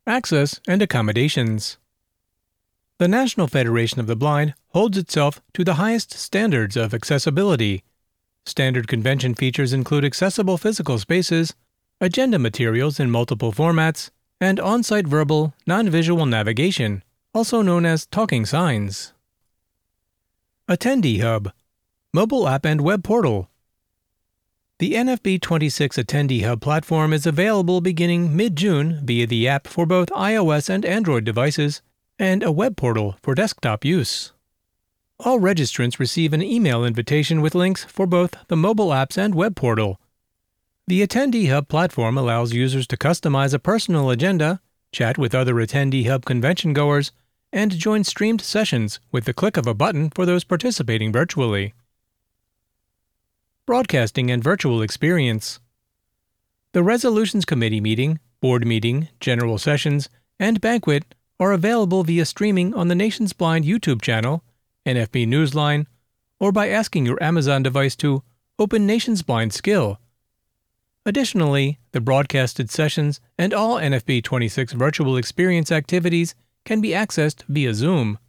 Access and accommodations. The National Federation of the Blind holds itself to the highest standards of accessibility. Standard convention features include accessible physical spaces, agenda materials in multiple formats, and on-site verbal, non-visual navigation, also known as talking signs. Attendee Hub, mobile app and web portal. The NFB26 Attendee Hub platform is available beginning mid-June via the app for both iOS and Android devices and a web portal for desktop use. All registrants receive an email invitation with links for both the mobile apps and web portal. The Attendee Hub platform allows users to customize a personal agenda, chat with other Attendee Hub convention goers, and join streamed sessions with the click of a button for those participating virtually. Broadcasting and virtual experience. The Resolutions Committee meeting, board meeting, general sessions, and banquet are available via streaming on the Nations Blind YouTube channel, NFB Newsline, or by asking your Amazon device to open Nations Blind Skill. Additionally, the broadcasted sessions and all NFB26 virtual experience activities can be accessed via Zoom.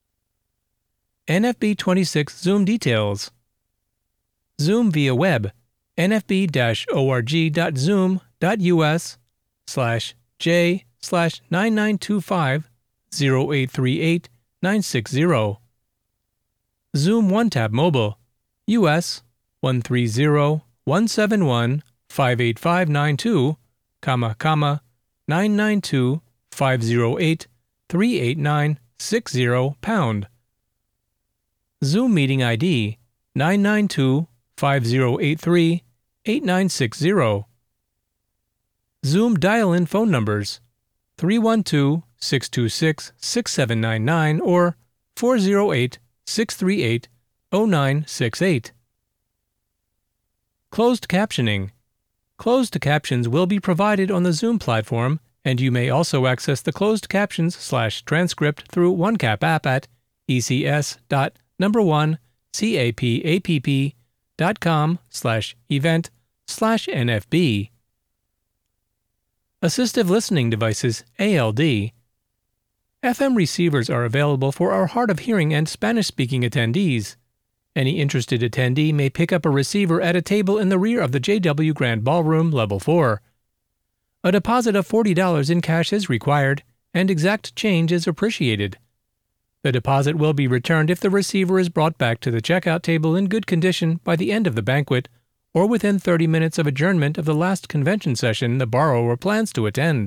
NFB26 Zoom details. Zoom via web, nfb.org.zoom.us/j/9925-0838-960. Zoom One-Tap Mobile, US 130-171-58592, 992-508-38960 #. Zoom Meeting ID 992-5083-8960. Zoom dial-in phone numbers 312-626-6799 or 408-638-0968. Closed captioning. Closed captions will be provided on the Zoom platform, and you may also access the closed captions/transcript through OneCap app at ecs.1capapp.com/event/NFB. Assistive Listening Devices, ALD. FM receivers are available for our hard of hearing and Spanish-speaking attendees. Any interested attendee may pick up a receiver at a table in the rear of the JW Grand Ballroom, Level 4. A deposit of $40 in cash is required, and exact change is appreciated. The deposit will be returned if the receiver is brought back to the checkout table in good condition by the end of the banquet or within 30 minutes of adjournment of the last convention session the borrower plans to attend.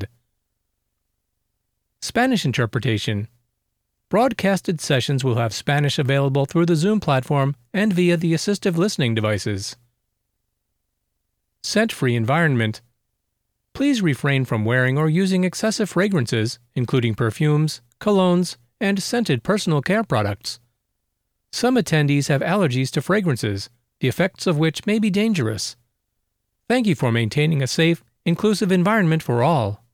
Spanish interpretation. Broadcasted sessions will have Spanish available through the Zoom platform and via the assistive listening devices. Scent-free environment. Please refrain from wearing or using excessive fragrances, including perfumes, colognes, and scented personal care products. Some attendees have allergies to fragrances, the effects of which may be dangerous. Thank you for maintaining a safe, inclusive environment for all.